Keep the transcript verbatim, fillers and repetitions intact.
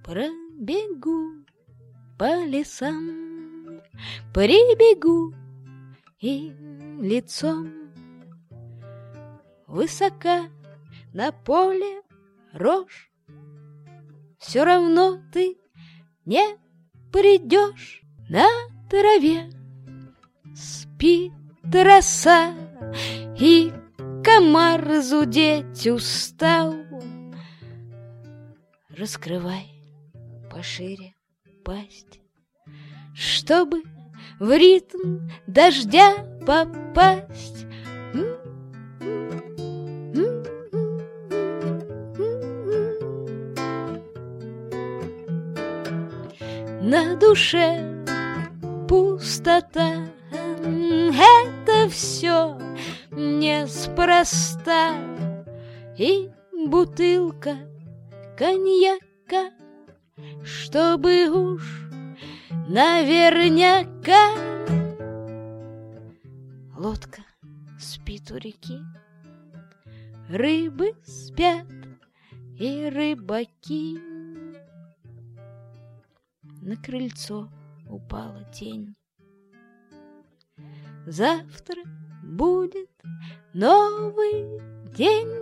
Пробегу по лесам, прибегу и лицом высока на поле рожь. Все равно ты не придешь. На траве спит роса, и комар зудеть устал. Раскрывай пошире пасть, чтобы в ритм дождя попасть. На душе пустота, это все неспроста. И бутылка коньяка, чтобы уж наверняка. Лодка спит у реки, рыбы спят и рыбаки. На крыльцо упала тень. Завтра будет новый день.